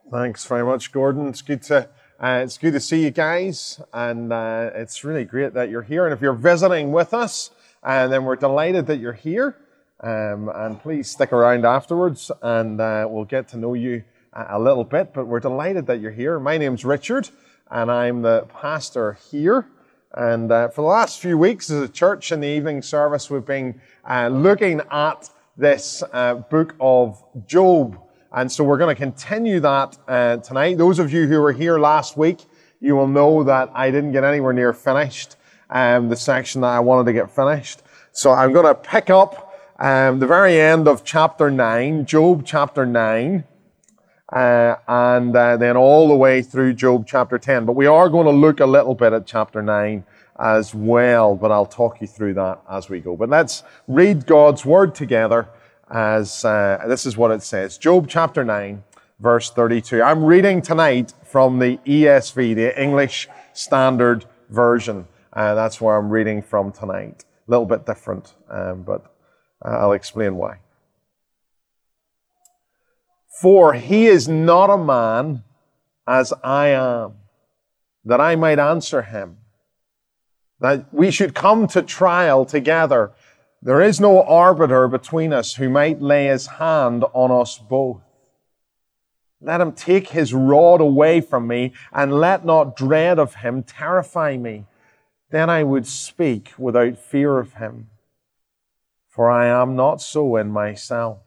Thanks very much, Gordon. It's good to see you guys, and it's really great that you're here. And if you're visiting with us, then we're delighted that you're here. And please stick around afterwards, and we'll get to know you a little bit. But we're delighted that you're here. My name's Richard, and I'm the pastor here. And for the last few weeks, as a church in the evening service, we've been looking at this book of Job. And so we're going to continue that tonight. Those of you who were here last week, you will know that I didn't get anywhere near finished the section that I wanted to get finished. So I'm going to pick up the very end of chapter 9, Job chapter 9, and then all the way through Job chapter 10. But we are going to look a little bit at chapter 9 as well, but I'll talk you through that as we go. But let's read God's word together. As this is what it says. Job chapter 9, verse 32. I'm reading tonight from the ESV, the English Standard Version. That's where I'm reading from tonight. A little bit different, but I'll explain why. For he is not a man as I am, that I might answer him, that we should come to trial together. There is no arbiter between us who might lay his hand on us both. Let him take his rod away from me, and let not dread of him terrify me. Then I would speak without fear of him, for I am not so in myself.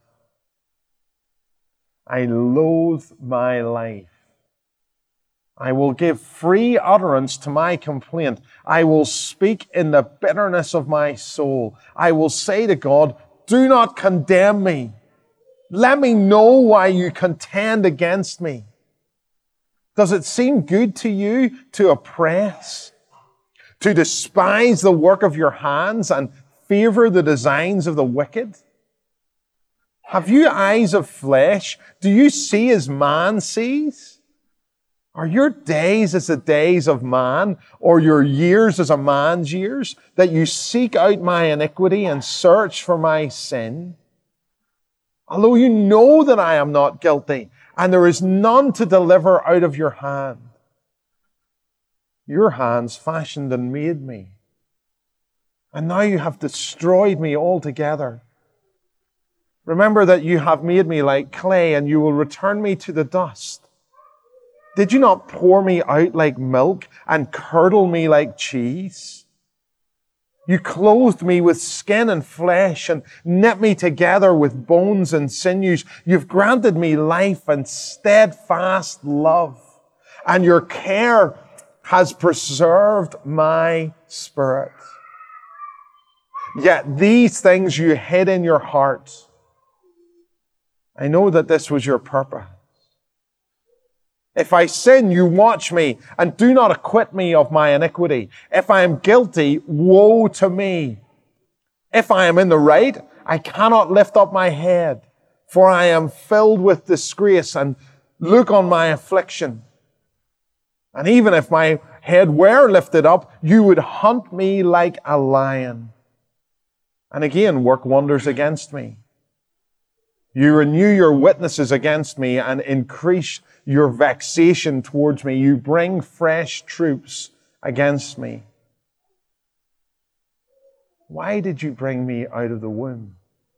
I loathe my life. I will give free utterance to my complaint. I will speak in the bitterness of my soul. I will say to God, do not condemn me. Let me know why you contend against me. Does it seem good to you to oppress, to despise the work of your hands and favor the designs of the wicked? Have you eyes of flesh? Do you see as man sees? Are your days as the days of man, or your years as a man's years, that you seek out my iniquity and search for my sin? Although you know that I am not guilty, and there is none to deliver out of your hand. Your hands fashioned and made me, and now you have destroyed me altogether. Remember that you have made me like clay, and you will return me to the dust. Did you not pour me out like milk and curdle me like cheese? You clothed me with skin and flesh and knit me together with bones and sinews. You've granted me life and steadfast love, and your care has preserved my spirit. Yet these things you hid in your heart. I know that this was your purpose. If I sin, you watch me and do not acquit me of my iniquity. If I am guilty, woe to me. If I am in the right, I cannot lift up my head, for I am filled with disgrace, and look on my affliction. And even if my head were lifted up, you would hunt me like a lion, and again work wonders against me. You renew your witnesses against me and increase your vexation towards me. You bring fresh troops against me. Why did you bring me out of the womb?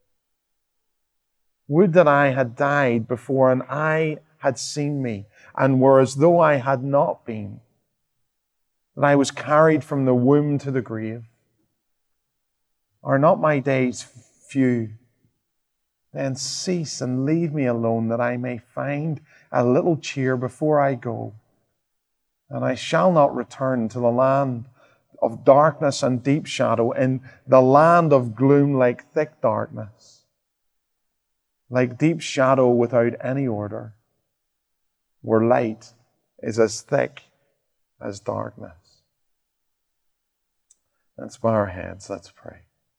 Would that I had died before an eye had seen me, and were as though I had not been, that I was carried from the womb to the grave. Are not my days few? Then cease and leave me alone, that I may find a little cheer before I go. And I shall not return to the land of darkness and deep shadow, in the land of gloom like thick darkness, like deep shadow without any order, where light is as thick as darkness. Let's bow our heads. Let's pray.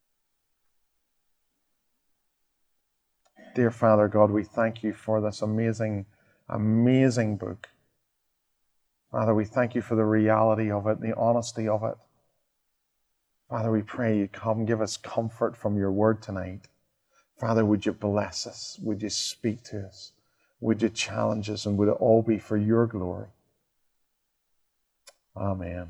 Dear Father God, we thank you for this amazing book. Father, we thank you for the reality of it, the honesty of it. Father, we pray you come, give us comfort from your word tonight. Father, would you bless us? Would you speak to us? would you challenge us, and would it all be for your glory? Amen.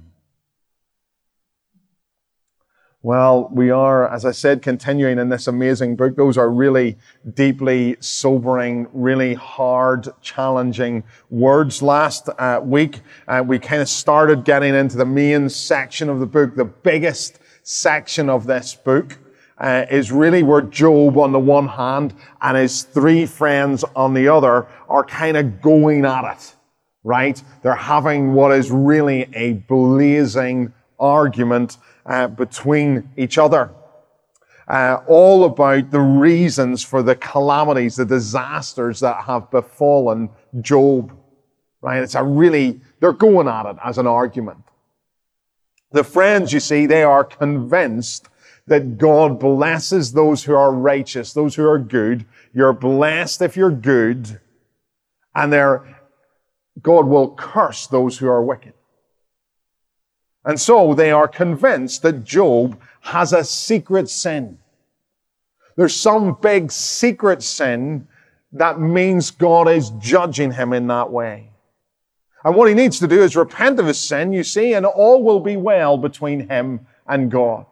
Well, we are, as I said, continuing in this amazing book. Those are really deeply sobering, really hard, challenging words. Last week, we kind of started getting into the main section of the book. The biggest section of this book is really where Job on the one hand and his three friends on the other are kind of going at it, right? They're having what is really a blazing argument between each other. All about the reasons for the calamities, the disasters that have befallen Job. Right? They're going at it as an argument. The friends, you see, they are convinced that God blesses those who are righteous, those who are good. You're blessed if you're good, and God will curse those who are wicked. And so they are convinced that Job has a secret sin. There's some big secret sin that means God is judging him in that way. And what he needs to do is repent of his sin, you see, and all will be well between him and God.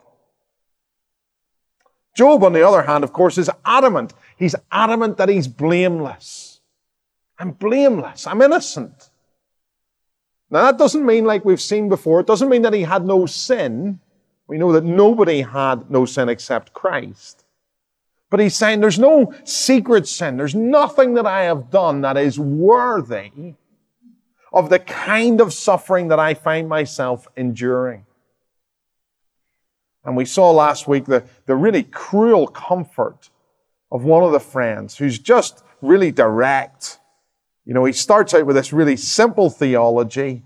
Job, on the other hand, of course, is adamant. He's adamant that he's blameless. I'm blameless. I'm innocent. Now, that doesn't mean, like we've seen before, it doesn't mean that he had no sin. We know that nobody had no sin except Christ. But he's saying there's no secret sin. There's nothing that I have done that is worthy of the kind of suffering that I find myself enduring. And we saw last week the really cruel comfort of one of the friends who's just really direct. You know, he starts out with this really simple theology,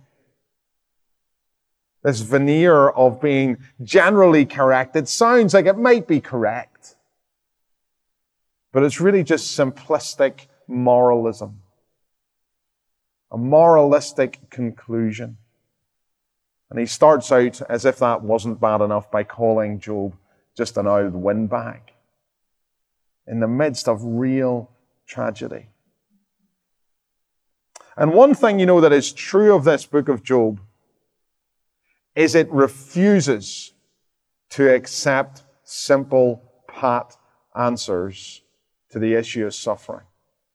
this veneer of being generally correct. It sounds like it might be correct, but it's really just simplistic moralism, a moralistic conclusion. And he starts out, as if that wasn't bad enough, by calling Job just an old windbag in the midst of real tragedy. And one thing, you know, that is true of this book of Job is it refuses to accept simple, pat answers to the issue of suffering.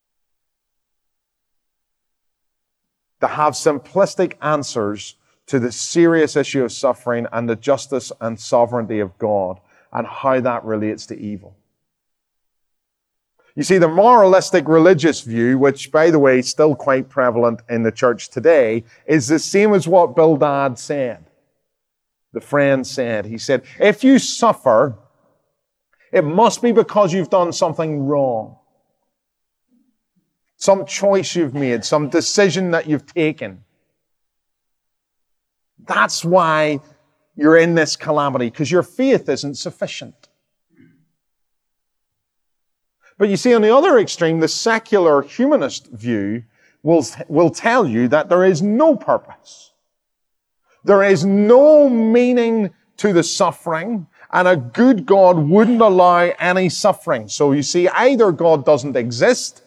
To have simplistic answers to the serious issue of suffering and the justice and sovereignty of God and how that relates to evil. You see, the moralistic religious view, which, by the way, is still quite prevalent in the church today, is the same as what Bildad said. The friend said, he said, if you suffer, it must be because you've done something wrong. Some choice you've made, some decision that you've taken. That's why you're in this calamity, because your faith isn't sufficient. But you see, on the other extreme, the secular humanist view will tell you that there is no purpose. There is no meaning to the suffering, and a good God wouldn't allow any suffering. So you see, either God doesn't exist,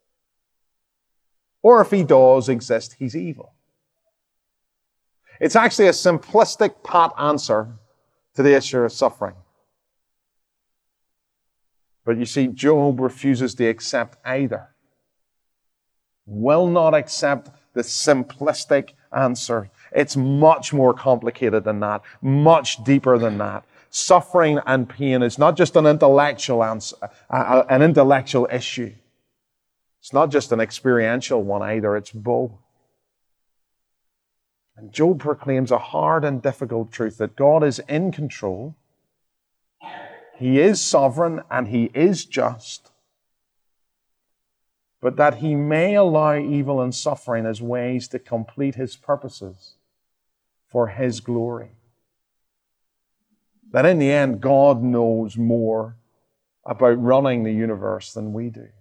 or if he does exist, he's evil. It's actually a simplistic, pat answer to the issue of suffering. But you see, Job refuses to accept either. Will not accept the simplistic answer. It's much more complicated than that, much deeper than that. Suffering and pain is not just an intellectual issue. It's not just an experiential one either, it's both. And Job proclaims a hard and difficult truth that God is in control. He is sovereign and he is just. But that he may allow evil and suffering as ways to complete his purposes for his glory. That in the end, God knows more about running the universe than we do.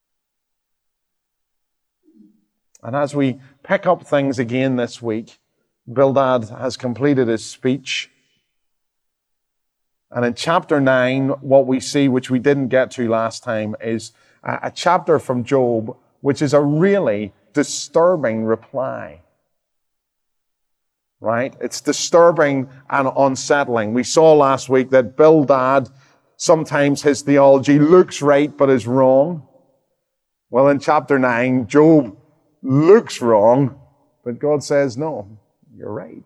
And as we pick up things again this week, Bildad has completed his speech. And in chapter 9, what we see, which we didn't get to last time, is a chapter from Job which is a really disturbing reply. Right? It's disturbing and unsettling. We saw last week that Bildad, sometimes his theology looks right but is wrong. Well, in chapter 9, Job looks wrong, but God says, no, you're right.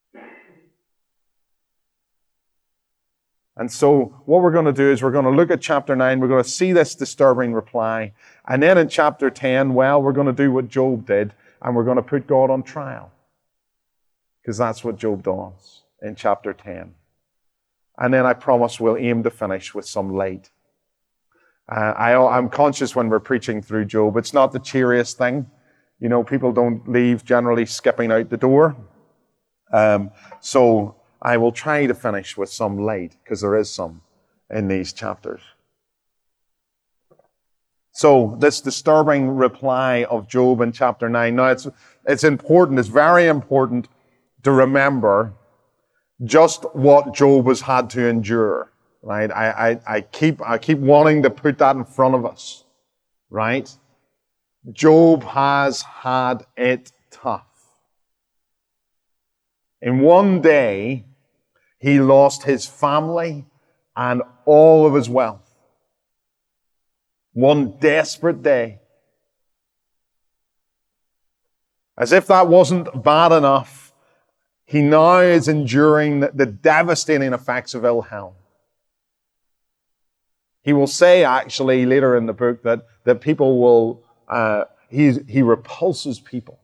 And so what we're going to do is we're going to look at chapter 9. We're going to see this disturbing reply. And then in chapter 10, well, we're going to do what Job did, and we're going to put God on trial. Because that's what Job does in chapter 10. And then I promise we'll aim to finish with some light. I'm conscious when we're preaching through Job, it's not the cheeriest thing. You know, people don't leave generally skipping out the door. So I will try to finish with some light, because there is some in these chapters. So this disturbing reply of Job in chapter 9. Now it's important, it's very important to remember just what Job has had to endure. Right? I keep wanting to put that in front of us. Right? Job has had it tough. In one day, he lost his family and all of his wealth. One desperate day. As if that wasn't bad enough, he now is enduring the devastating effects of ill health. He will say, actually, later in the book, that people will, he repulses people.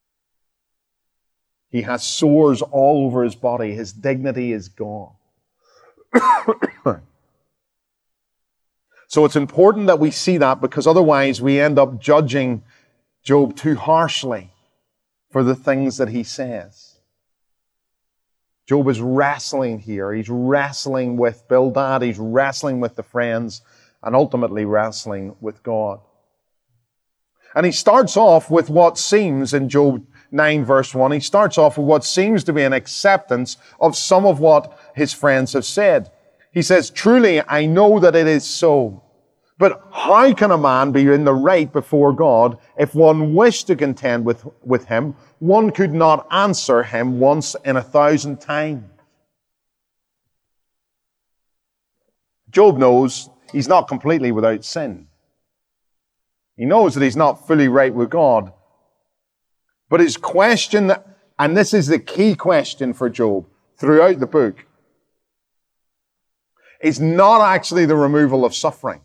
He has sores all over his body. His dignity is gone. So it's important that we see that, because otherwise we end up judging Job too harshly for the things that he says. Job is wrestling here. He's wrestling with Bildad. He's wrestling with the friends, and ultimately wrestling with God. And he starts off with what seems, in Job 9 verse 1, he starts off with what seems to be an acceptance of some of what his friends have said. He says, truly, I know that it is so. But how can a man be in the right before God if one wished to contend with him? One could not answer him once in 1,000 times. Job knows he's not completely without sin. He knows that he's not fully right with God. But his question, and this is the key question for Job throughout the book, is not actually the removal of suffering.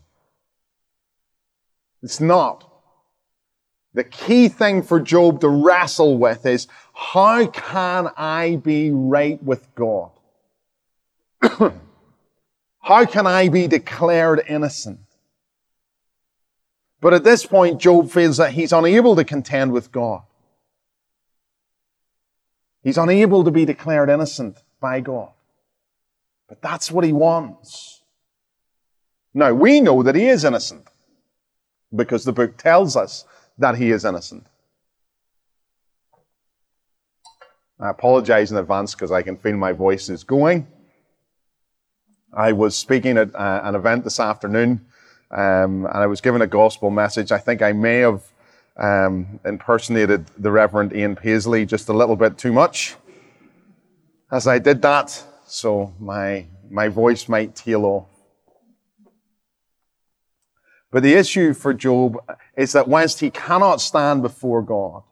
It's not. The key thing for Job to wrestle with is, how can I be right with God? How can I be declared innocent? But at this point, Job feels that he's unable to contend with God. He's unable to be declared innocent by God. But that's what he wants. Now, we know that he is innocent, because the book tells us that he is innocent. I apologize in advance because I can feel my voice is going. I was speaking at an event this afternoon, and I was given a gospel message. I think I may have impersonated the Reverend Ian Paisley just a little bit too much as I did that, so my voice might tail off. But the issue for Job is that whilst he cannot stand before God,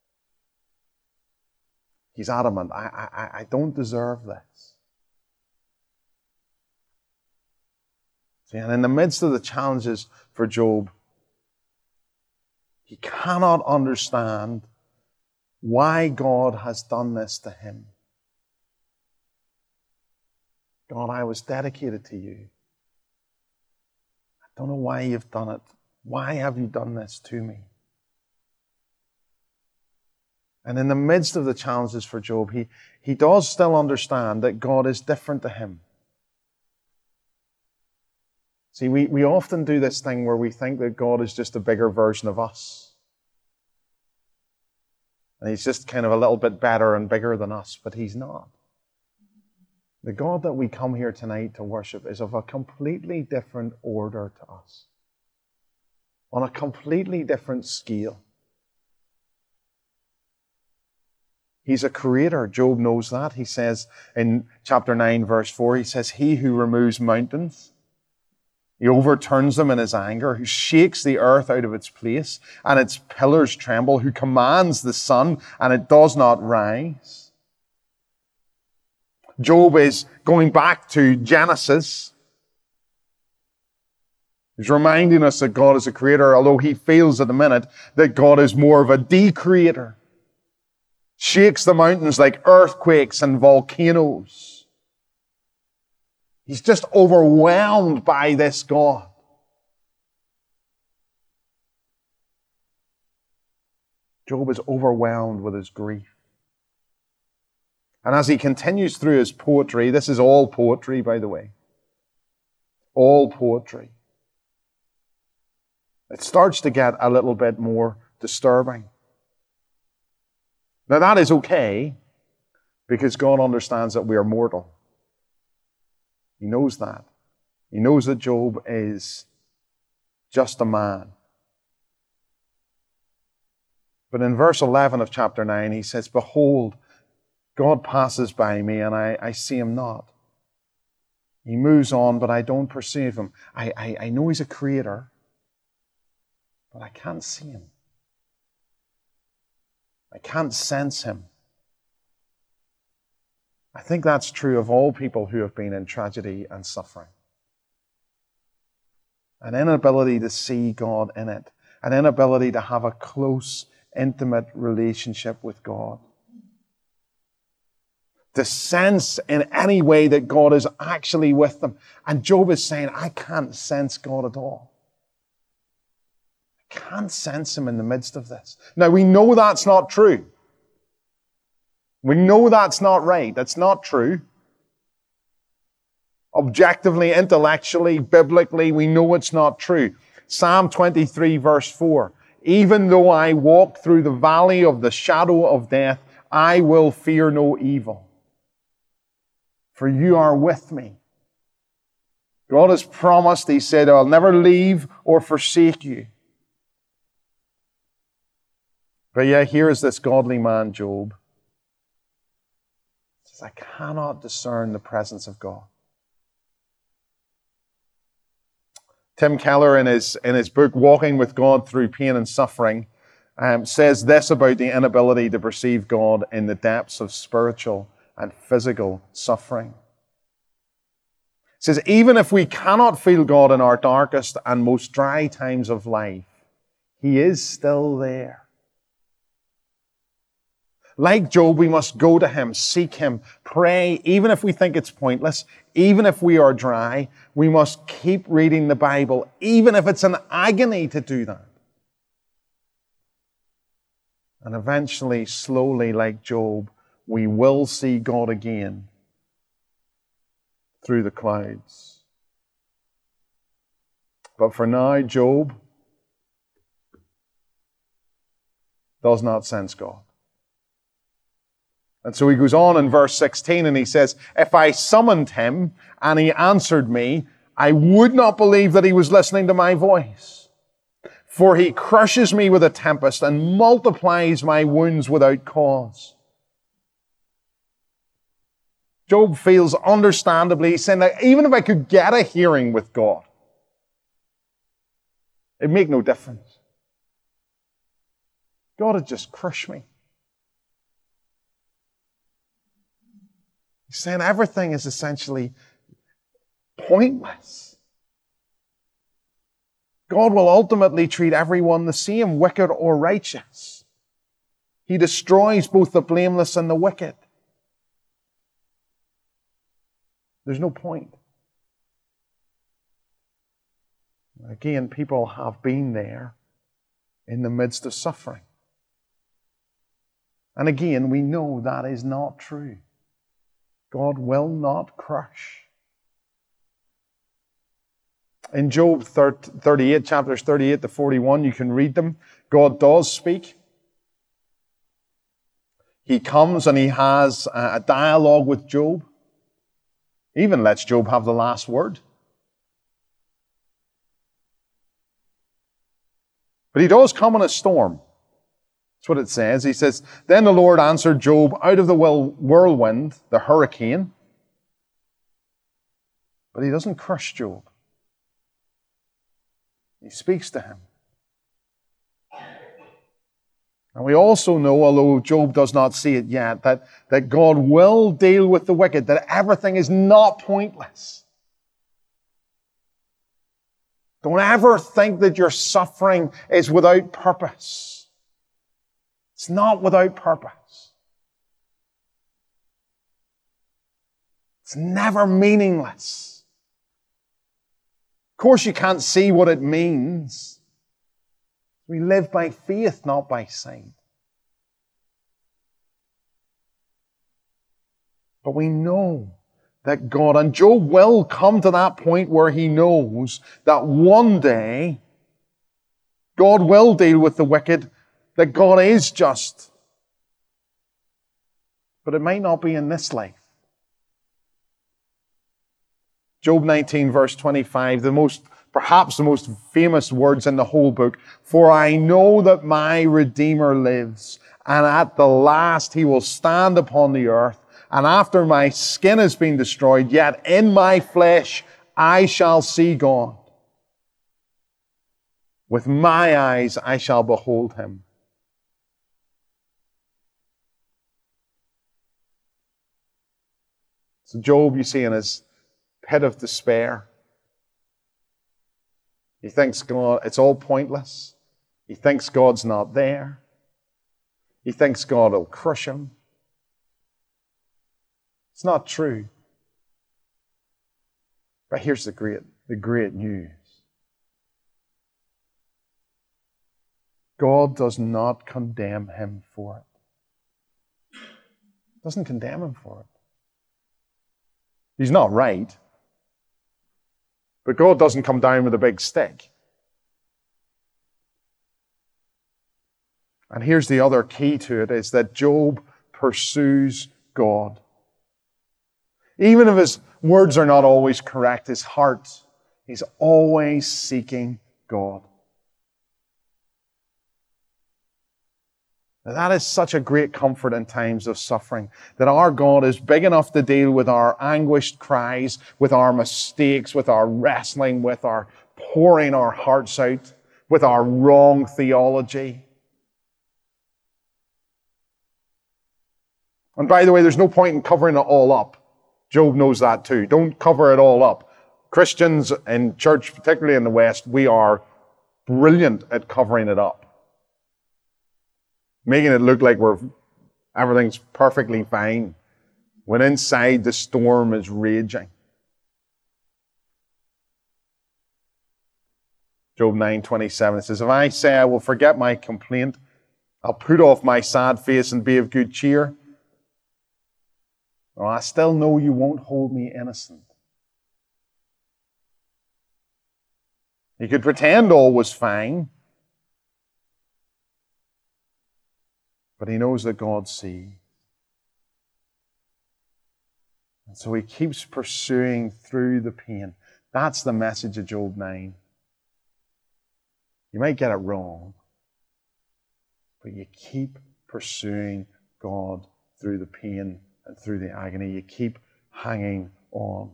he's adamant, I don't deserve this. See, and in the midst of the challenges for Job, he cannot understand why God has done this to him. God, I was dedicated to you. I don't know why you've done it. Why have you done this to me? And in the midst of the challenges for Job, he does still understand that God is different to him. See, we often do this thing where we think that God is just a bigger version of us. And he's just kind of a little bit better and bigger than us, but he's not. The God that we come here tonight to worship is of a completely different order to us. on a completely different scale. He's a creator. Job knows that. He says in chapter 9, verse 4, he says, he who removes mountains, he overturns them in his anger, who shakes the earth out of its place, and its pillars tremble, who commands the sun, and it does not rise. Job is going back to Genesis. He's reminding us that God is a creator, although he feels at the minute that God is more of a decreator. Shakes the mountains like earthquakes and volcanoes. He's just overwhelmed by this God. Job is overwhelmed with his grief. And as he continues through his poetry, this is all poetry, by the way. All poetry. It starts to get a little bit more disturbing. Now that is okay, because God understands that we are mortal. He knows that. He knows that Job is just a man. But in verse 11 of chapter 9, he says, behold, God passes by me and I see him not. He moves on, but I don't perceive him. I know he's a creator, but I can't see him. I can't sense him. I think that's true of all people who have been in tragedy and suffering. An inability to see God in it. An inability to have a close, intimate relationship with God. To sense in any way that God is actually with them. And Job is saying, I can't sense God at all. Can't sense him in the midst of this. Now, we know that's not true. We know that's not right. That's not true. Objectively, intellectually, biblically, we know it's not true. Psalm 23, verse 4. Even though I walk through the valley of the shadow of death, I will fear no evil. For you are with me. God has promised, he said, I'll never leave or forsake you. But yet, here is this godly man, Job. He says, I cannot discern the presence of God. Tim Keller, in his book, Walking with God Through Pain and Suffering, says this about the inability to perceive God in the depths of spiritual and physical suffering. He says, even if we cannot feel God in our darkest and most dry times of life, he is still there. Like Job, we must go to him, seek him, pray, even if we think it's pointless, even if we are dry. We must keep reading the Bible, even if it's an agony to do that. And eventually, slowly, like Job, we will see God again through the clouds. But for now, Job does not sense God. And so he goes on in verse 16 and he says, if I summoned him and he answered me, I would not believe that he was listening to my voice. For he crushes me with a tempest and multiplies my wounds without cause. Job feels understandably, he's saying that even if I could get a hearing with God, it'd make no difference. God had just crushed me. He's saying everything is essentially pointless. God will ultimately treat everyone the same, wicked or righteous. He destroys both the blameless and the wicked. There's no point. Again, people have been there in the midst of suffering. And again, we know that is not true. God will not crush. In Job 38, chapters 38 to 41, you can read them. God does speak. He comes and he has a dialogue with Job. He even lets Job have the last word. But he does come in a storm. That's what it says. He says, then the Lord answered Job out of the whirlwind, the hurricane. But he doesn't crush Job. He speaks to him. And we also know, although Job does not see it yet, that God will deal with the wicked, that everything is not pointless. Don't ever think that your suffering is without purpose. It's not without purpose. It's never meaningless. Of course, you can't see what it means. We live by faith, not by sight. But we know that God, and Job will come to that point where he knows that one day God will deal with the wicked, that God is just. But it might not be in this life. Job 19, verse 25, perhaps the most famous words in the whole book. For I know that my Redeemer lives, and at the last he will stand upon the earth. And after my skin has been destroyed, yet in my flesh I shall see God. With my eyes I shall behold him. So Job, you see, in his pit of despair, he thinks God, it's all pointless. He thinks God's not there. He thinks God will crush him. It's not true. But here's the great news. God does not condemn him for it. Doesn't condemn him for it. He's not right. But God doesn't come down with a big stick. And here's the other key to it, is that Job pursues God. Even if his words are not always correct, his heart, he's always seeking God. Now, that is such a great comfort in times of suffering, that our God is big enough to deal with our anguished cries, with our mistakes, with our wrestling, with our pouring our hearts out, with our wrong theology. And by the way, there's no point in covering it all up. Job knows that too. Don't cover it all up. Christians in church, particularly in the West, we are brilliant at covering it up. Making it look like everything's perfectly fine, when inside the storm is raging. Job 9:27 says, if I say I will forget my complaint, I'll put off my sad face and be of good cheer, well, I still know you won't hold me innocent. He could pretend all was fine, but he knows that God sees. And so he keeps pursuing through the pain. That's the message of Job 9. You might get it wrong, but you keep pursuing God through the pain and through the agony. You keep hanging on.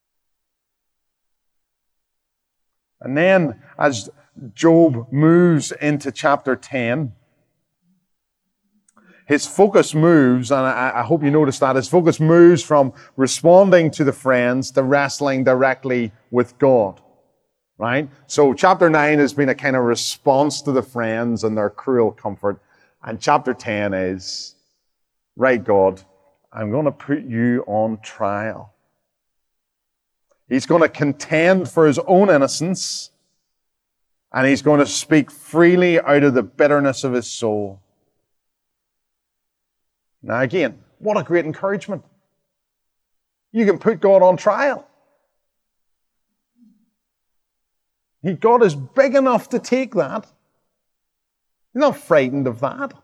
And then, as Job moves into chapter 10, his focus moves, and I hope you notice that, his focus moves from responding to the friends to wrestling directly with God. Right? So chapter 9 has been a kind of response to the friends and their cruel comfort. And chapter 10 is, right, God, I'm going to put you on trial. He's going to contend for his own innocence, and he's going to speak freely out of the bitterness of his soul. Now again, what a great encouragement. You can put God on trial. God is big enough to take that. He's not frightened of that.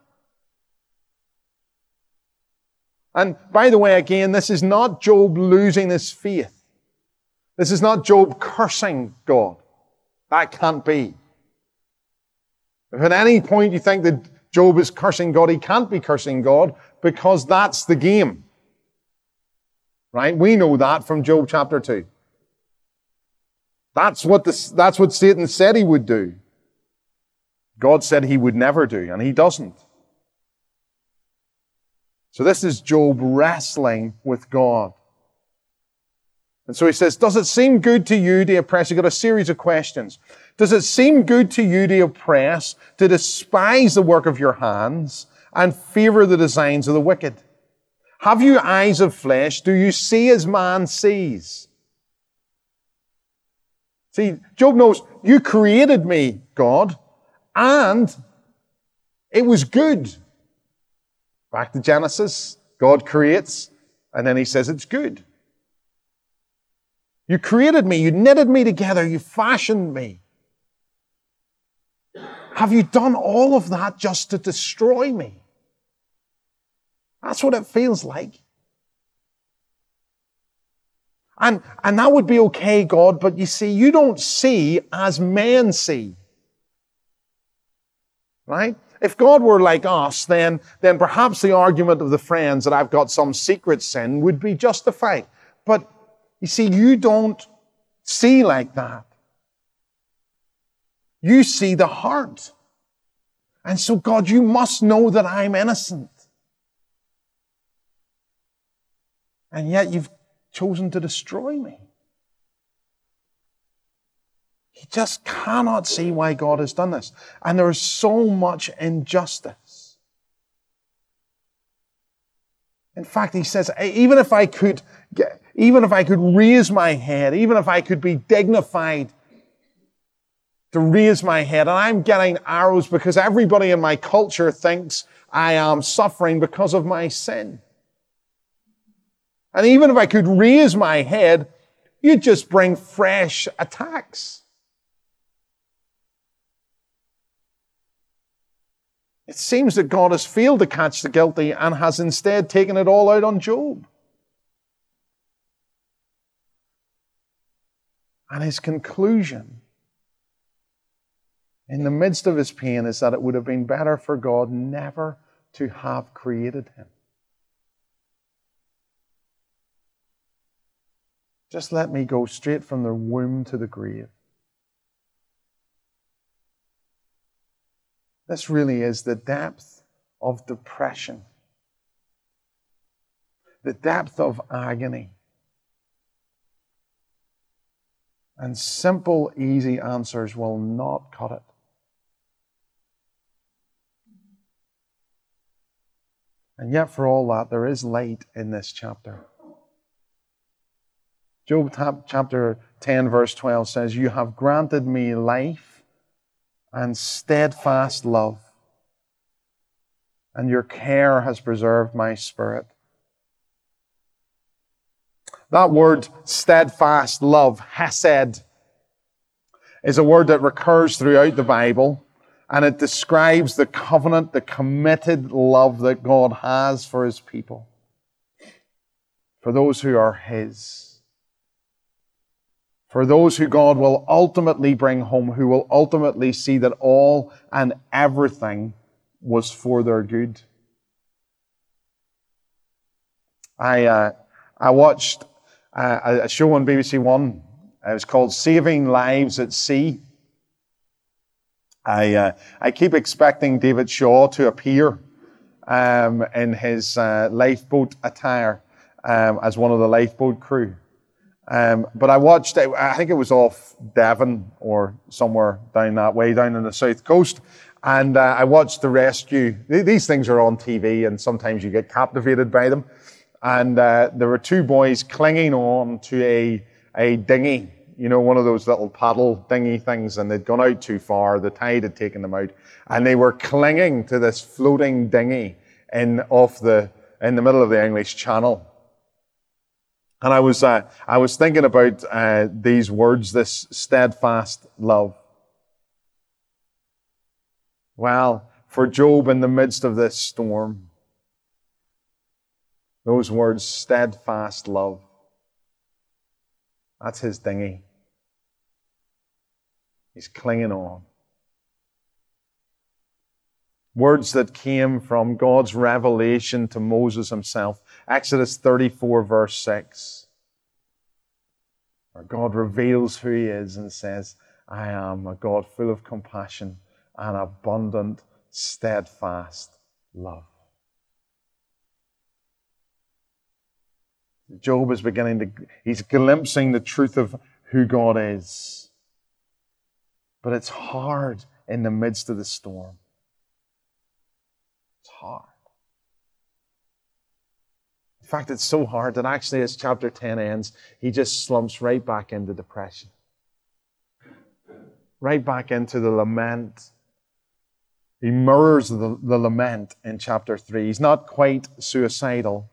And by the way, again, this is not Job losing his faith. This is not Job cursing God. That can't be. If at any point you think that Job is cursing God, he can't be cursing God because that's the game. Right? We know that from Job chapter 2. That's what Satan said he would do. God said he would never do, and he doesn't. So this is Job wrestling with God. And so he says, does it seem good to you to oppress? You've got a series of questions. Does it seem good to you to oppress, to despise the work of your hands, and favor the designs of the wicked? Have you eyes of flesh? Do you see as man sees? See, Job knows, you created me, God, and it was good. Back to Genesis, God creates, and then he says it's good. You created me, you knitted me together, you fashioned me. Have you done all of that just to destroy me? That's what it feels like. And that would be okay, God, but you see, you don't see as men see. Right? If God were like us, then perhaps the argument of the friends that I've got some secret sin would be justified. But you see, you don't see like that. You see the heart. And so, God, you must know that I'm innocent. And yet you've chosen to destroy me. He just cannot see why God has done this. And there is so much injustice. In fact, he says, even if I could raise my head, even if I could be dignified to raise my head, and I'm getting arrows because everybody in my culture thinks I am suffering because of my sin. And even if I could raise my head, you'd just bring fresh attacks. It seems that God has failed to catch the guilty and has instead taken it all out on Job. And his conclusion in the midst of his pain is that it would have been better for God never to have created him. Just let me go straight from the womb to the grave. This really is the depth of depression, the depth of agony. And simple, easy answers will not cut it. And yet, for all that, there is light in this chapter. Job chapter 10, verse 12 says, you have granted me life and steadfast love, and your care has preserved my spirit. That word, steadfast love, hesed, is a word that recurs throughout the Bible, and it describes the covenant, the committed love that God has for his people, for those who are his. For those who God will ultimately bring home, who will ultimately see that all and everything was for their good. I watched a show on BBC One. It was called Saving Lives at Sea. I keep expecting David Shaw to appear in his lifeboat attire as one of the lifeboat crew. But I watched it, I think it was off Devon or somewhere down that way, down on the south coast. And I watched the rescue. These things are on TV and sometimes you get captivated by them. And there were two boys clinging on to a dinghy, you know, one of those little paddle dinghy things, and they'd gone out too far. The tide had taken them out. And they were clinging to this floating dinghy in the middle of the English Channel. And I was thinking about these words, this steadfast love. Well, for Job in the midst of this storm, those words, steadfast love, that's his dinghy. He's clinging on. Words that came from God's revelation to Moses himself. Exodus 34, verse 6. Where God reveals who he is and says, I am a God full of compassion and abundant, steadfast love. Job is he's glimpsing the truth of who God is. But it's hard in the midst of the storm. It's hard. In fact, it's so hard that actually as chapter 10 ends, he just slumps right back into depression. Right back into the lament. He mirrors the lament in chapter 3. He's not quite suicidal,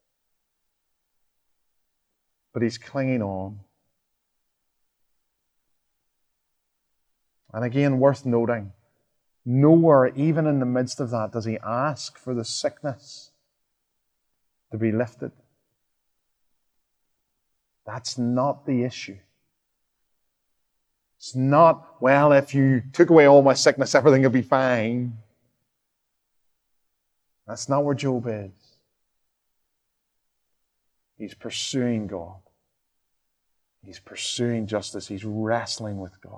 but he's clinging on. And again, worth noting, nowhere, even in the midst of that, does he ask for the sickness to be lifted. That's not the issue. It's not, well, if you took away all my sickness, everything would be fine. That's not where Job is. He's pursuing God. He's pursuing justice. He's wrestling with God.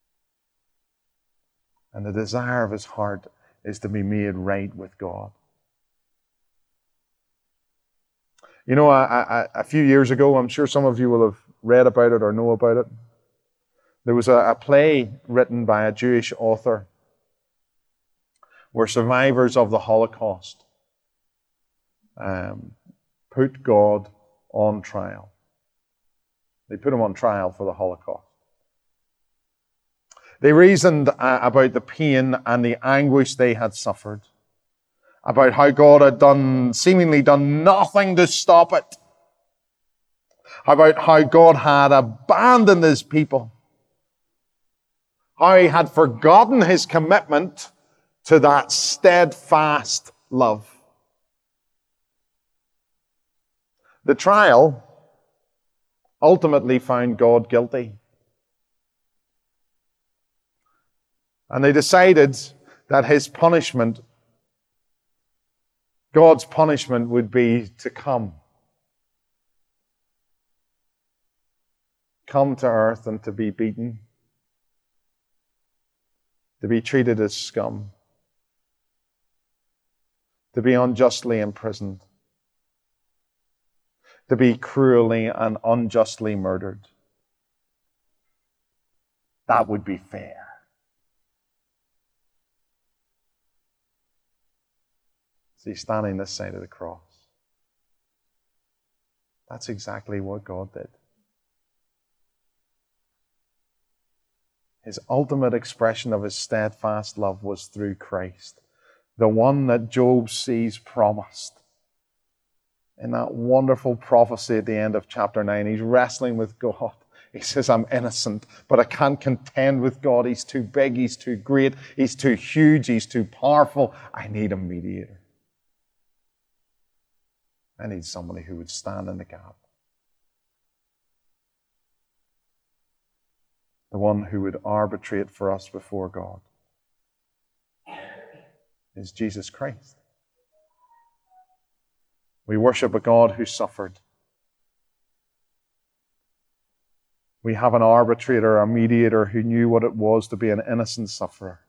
And the desire of his heart is to be made right with God. You know, a few years ago, I'm sure some of you will have read about it or know about it. There was a play written by a Jewish author where survivors of the Holocaust put God on trial. They put him on trial for the Holocaust. They reasoned about the pain and the anguish they had suffered, about how God had seemingly done nothing to stop it, about how God had abandoned his people, how he had forgotten his commitment to that steadfast love. The trial ultimately found God guilty. And they decided that his punishment, God's punishment, would be to come to earth and to be beaten, to be treated as scum, to be unjustly imprisoned, to be cruelly and unjustly murdered. That would be fair. See, standing this side of the cross. That's exactly what God did. His ultimate expression of his steadfast love was through Christ, the one that Job sees promised. In that wonderful prophecy at the end of chapter 9, he's wrestling with God. He says, I'm innocent, but I can't contend with God. He's too big, he's too great, he's too huge, he's too powerful. I need a mediator. I need somebody who would stand in the gap. The one who would arbitrate for us before God is Jesus Christ. We worship a God who suffered. We have an arbitrator, a mediator who knew what it was to be an innocent sufferer.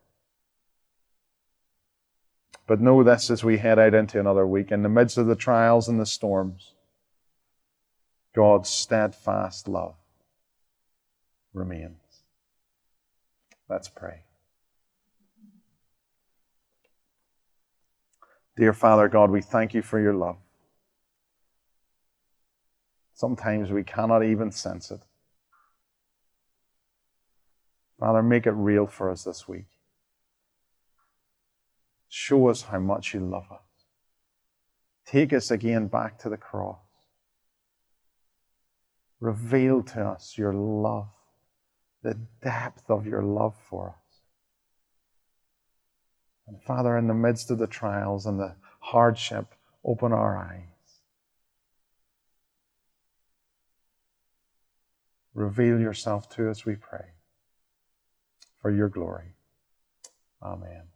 But know this as we head out into another week. In the midst of the trials and the storms, God's steadfast love remains. Let's pray. Dear Father God, we thank you for your love. Sometimes we cannot even sense it. Father, make it real for us this week. Show us how much you love us. Take us again back to the cross. Reveal to us your love, the depth of your love for us. And Father, in the midst of the trials and the hardship, open our eyes. Reveal yourself to us, we pray, for your glory. Amen.